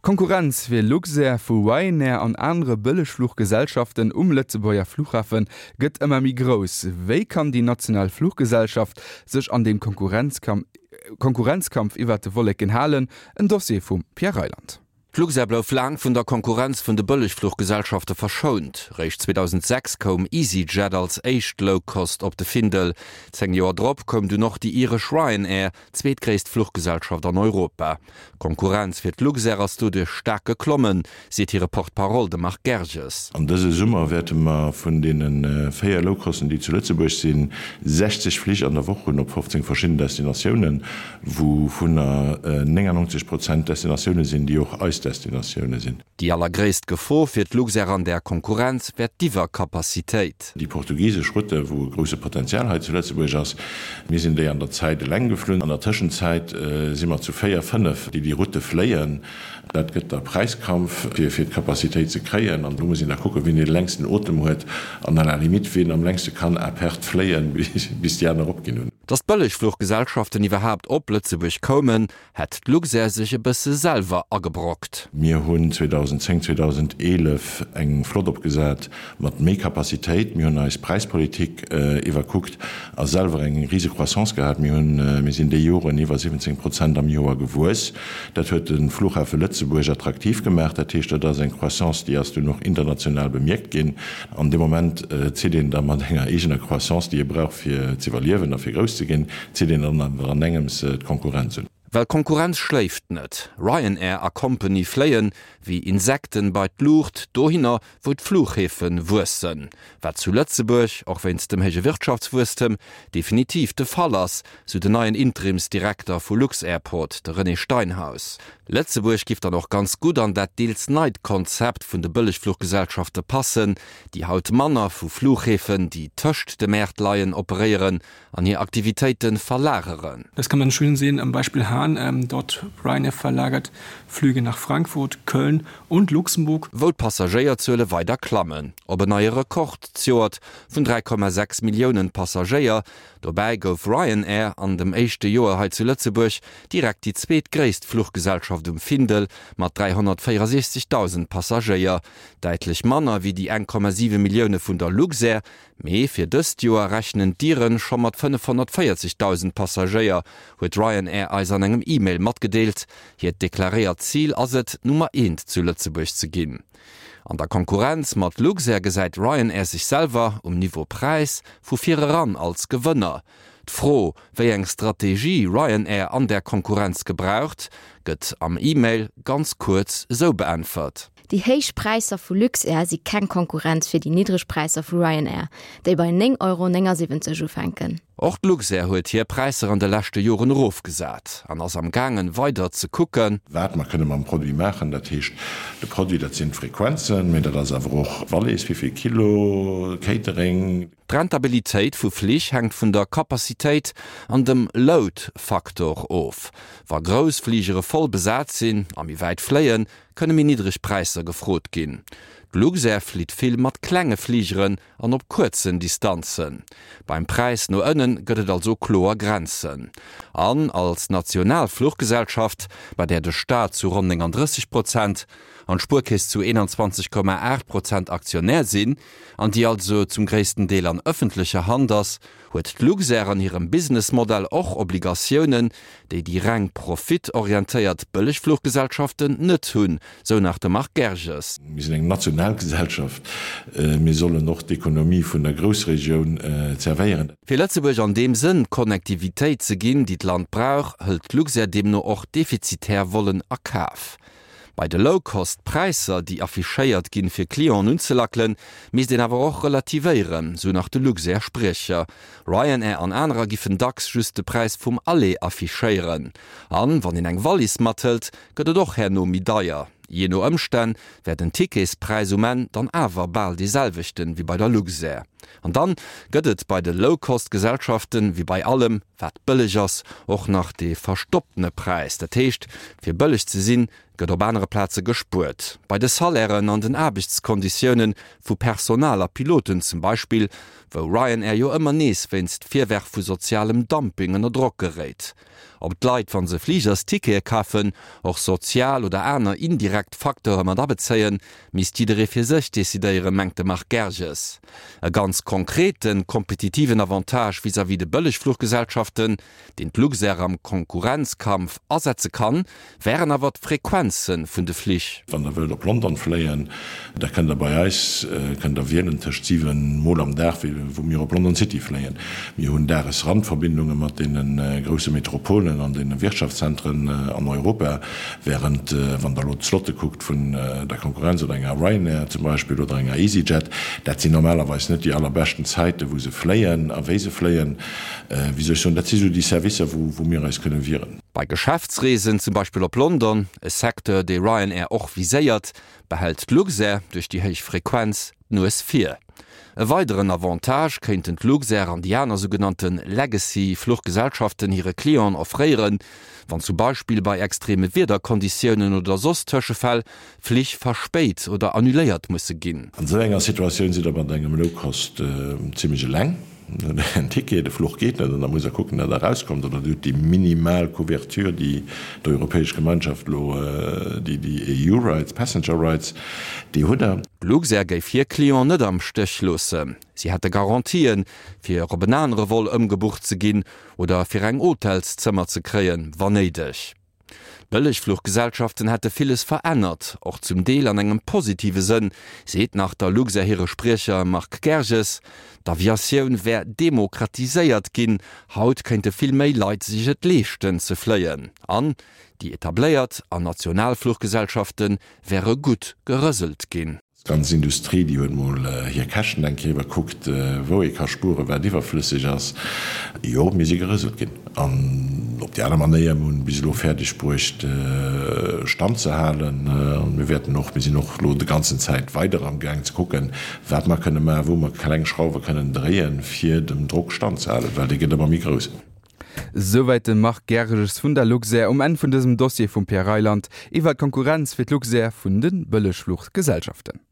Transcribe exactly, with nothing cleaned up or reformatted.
Konkurrenz wie Luxair, Ryanair an andere Billigfluggesellschaften um Lützebauer Flughafen gëtt immer mi groß. Wie kann die nationale Fluggesellschaft sich an dem Konkurrenzkampf, Konkurrenzkampf iwwer de Wollecken halen? Ein Dossier vum Pierre Reiland. Luxair bleif lang vun der Konkurrenz vun de Bëlligfluggesellschaften verschont. Rech zweitausendsechs kom EasyJet als echt Low-Cost op de Findel. Zeng Joer Drop kom du noch die irisch Ryanair, zweetgréist Fluggesellschaft an Europa. Konkurrenz fir Luxair ass du de stark geklommen, seet ihre Portparole de Marc Gerges. An dëse Summer werte ma vun denen äh, Féier Low-Kosten, die zu Lützeburg sinn, sechzig Flich an der Woche op fünfzehn verschiedene Destinationen, wo vun der äh, neunundneunzig Prozent Destinationen sind, die auch aus Destinationen sind. Die allergréist Gefahr fir Luxair an der Konkurrenz wär diwer Kapazitéit. Die portugiesische Route, wo große Potenzial zu Lützeburg ist, wir sind die an der Zeit lang geflogen. An der Zwischenzeit äh, sind wir zu vier, fünf, die die Route fliehen. Das gibt der Preiskampf für, für die Kapazität zu kreieren. Und du musst in der gucken, wie den längsten Atem hat, an einer Limit, wen am längsten kann abhört fliehen, bis, bis die anderen abgehen. Dass Billigfluggesellschaften überhaupt op Lützeburg kommen, hat Luxair sich ein bisschen selber angebrockt. Wir haben zweitausendzehn zweitausendelf eng Flot opgesat, mat méi Kapazität, mir hunn als Preispolitik äh, iwwerguckt als selber eng riesige Croissance gehabt. Wir hunn äh, sind de Joren iwwer siebzehn Prozent am Joer gewus. Dat huet den Flughafen Lützeburg attraktiv gemacht, dat Techt da eng Croissance, die hast du noch international bemerkt gin. An dem Moment äh, ze den da man enger egener Croissance, die ihr braucht fir zu evaluieren, fir groß zu gin, ze den an an engems äh, Konkurrenzen. Weil Konkurrenz schläft net. Ryanair a Company fleien wie Insekten bei Lucht dohinner wo d Flughäfen wussen. Wat zu Lützeburg, auch wenns dem hege Wirtschaftswurstem, definitiv de Fall ass, zu den neuen Interimsdirektor vu Lux Airport, der René Steinhaus. Lützeburg gift er noch ganz gut an dat Deals Night-Konzept vun de Billigfluggesellschaften passen, die haut Manner vu Flughäfen, die töcht de Märtleien operieren, an ihr Aktivitäten verlageren. Das kann man schön sehen am Beispiel Hahn. Ähm, dort Ryanair verlagert Flüge nach Frankfurt, Köln und Luxemburg. Wo Passagierzölle weiter klammen. Ob ein neuer Rekord ziert von drei Komma sechs Millionen Passagier. Dabei gouf Ryanair an dem echte Joer zu Lützeburg direkt die zweitgrößte Fluggesellschaft um Findel mit dreihundertvierundsechzigtausend Passagier. Deutlich manner wie die eins Komma sieben Millionen von der Luxair. Mehr für das Jahr rechnen Dieren schon mit fünfhundertvierzigtausend Passagier, hat Ryanair als an einem E-Mail mitgedeelt. Hier deklariert Ziel, als es Nummer eins zu Lützeburg zu gehen. An der Konkurrenz mat Luxair gesäit Ryanair sich selber um Niveau Preis vu vierer ran als Gewinner. D'Fro, wéi eng Strategie Ryanair an der Konkurrenz gebraucht, gëtt am E-Mail ganz kurz so beantwortet. Die Heichpreiser vu Luxair sie kein Konkurrenz für die Niedrigpreiser vu Ryanair, déi bei neng Euro siebzig fenken. Auch Luxair huet hier Preiser an de lachte Joren Rof gesat, an ass am Gangen weiter zu gucken. Wat man könne man Produkt machen, dat hecht de Produkt dat sind Frequenzen, mit das auch Wall ist wieviel Kilo Catering. Rentabilitéit vu Flich hängt vun der Kapazität an dem Load-Faktor auf. Wa Grousfliegere voll besat sinn, am wie weit fleien, könne mir niedrig Preiser gefrot gin. Luxair fliet viel mat klenge Fliegeren an op kurzen Distanzen. Beim Preis no ënnen gëtt also klor Grenzen. An als Nationalfluggesellschaft, bei der de Staat zu rund dreißig Prozent, an Spurkis zu einundzwanzig Komma acht Prozent Aktionär sinn, an die also zum größten Deel an öffentlicher Hand ass, huet Luxair an ihrem Businessmodell auch Obligationen, die die rein profitorientiert Billigfluggesellschaften net hunn, so nach dem Marc Gerges. Wir sind eng Nationalgesellschaft, äh, wir sollen noch die Ökonomie vun der Großregion äh, zerweieren. Für Lützeburg an dem Sinn Konnektivität zu gehen, die das Land braucht, hält Luxair dem nur auch defizitär wollen akaf. Bei de Low-Cost-Preiser, die affichéiert ginn fir Klienten unzulacklen, mis den awer auch relativieren, so nach de Luxair-Sprecher. Ryanair an anderer giffen dacks just de Preis vum alle affichéieren. An, wann in eng Wallis mattelt, gëtt er doch her no Midaier. Je no ëmstän werden Ticketspreisumen dann awer bald dieselwichten wie bei der Luxair. An dann gëtt bei de Low-Cost-Gesellschaften wie bei allem wat billigers och nach de verstoppene Preis. Dat heescht, fir billig ze sinn, gëtt op andere Plätze gespurt. Bei de Salären an den Arbeitskonditionen vu personaler Piloten zum Beispiel, wo Ryanair jo immer nees wennst Vierwerk vu sozialem Dumping an der Druck gerät. Ob d'Leit van se Fliegers Tike kaffen och sozial oder aner indirekt Faktor mat da bezeien, mis tidere fir sech desideiere Mängte macht Gerges. E ganz konkreten kompetitiven Avantage vis wie de Bëllechfluggesellschaften, den Flugser am Konkurrenzkampf ersetze kann, wären awer Frequenzen vun de Flich. Van der Welt op London fleien, da kann der bei Eis äh, kann der Wien Tischwen Mol am Dach wo mir op London City fleien. Wir hunn deres Randverbindungen mat den äh, große Metropolen an den Wirtschaftszentren äh, an Europa, während äh, van der Lotslotte guckt von äh, der Konkurrenz oder enger Ryanair zum Beispiel oder enger EasyJet, dat sie normalerweise net die allerbesten Zeiten, wo se fleien, aweise fleien, äh, wie schon dat so die Service, wo, wo mir es können viren. Bei Geschäftsreesen zum Beispiel op London, e Sektor de Ryanair och viséiert, behält Luxair durch die heich Frequenz nur es vier. E weiteren Avantage kennt den Luxair an die aner sogenannten Legacy-Fluchtgesellschaften ihre Klienten offrieren, wann zum Beispiel bei extreme Wetterkonditionen oder sostöschefall Pflicht verspeit oder annuléiert musssse ginn. An so enger Situation sieht aber engem Low-Cost äh, ziemlich lang. Ein Ticket, der Fluch geht nicht, und dann muss er gucken, dass er rauskommt, oder die Minimalkuvertur, die die Europäische Gemeinschaft, die, die E U-Rights, Passenger-Rights, die hat er. Luxair gave vier Klienten nicht am Stich lassen. Sie hatte Garantien, für ihre andere Wohl umgebucht zu gehen oder für ein Hotelszimmer zu kriegen, war nötig. Billigfluggesellschaften hätte vieles verändert, auch zum Deel an engem positive Sinn, seht nach der Luxair ihre Sprecher Mark Gerges, d'Aviation wär demokratiséiert ginn, haut könnte viel méi Leiit sich et lechten ze fleien. An, die etetaléiert an Nationalfluggesellschaften wäre gut gerësselt ginn. Ganz Industrie, die hun mal äh, hier kaschen denkewer guckt, äh, wo ich kann Spure, wer die verflüssig ass. Jo mir sie gerüsselt gin. Op die andere Manier hun bis lo fertig brucht äh, stand zu halen äh, wir werden noch bis noch lo de ganze Zeit weiter am Gang zu gucken, wat man könne mal wo man Kleinschrauber können drehen fir dem Druck stand zu halen, weil die geht immer mi größer. Soweit macht Gerges vun der Luxair um en vun diesem Dossier vum Pierre Reiland iwwer Konkurrenz fir Luxair vun den Bëllechfluchtgesellschaften.